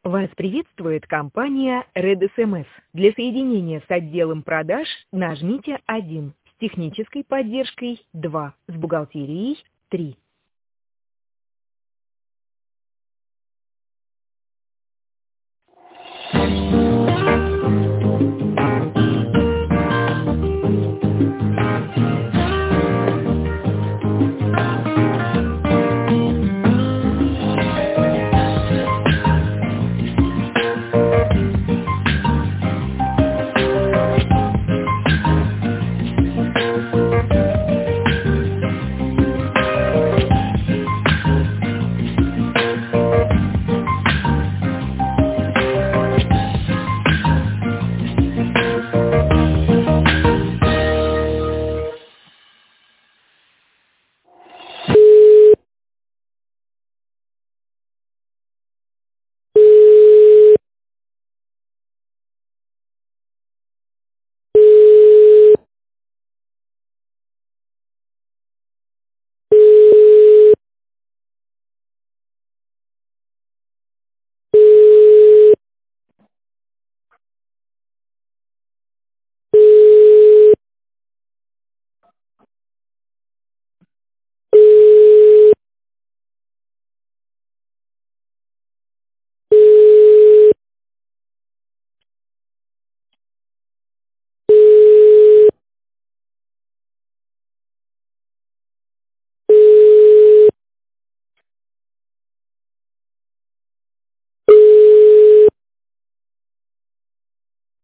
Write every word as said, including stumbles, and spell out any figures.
Вас приветствует компания Red эс эм эс. Для соединения с отделом продаж нажмите один, с технической поддержкой два, с бухгалтерией три.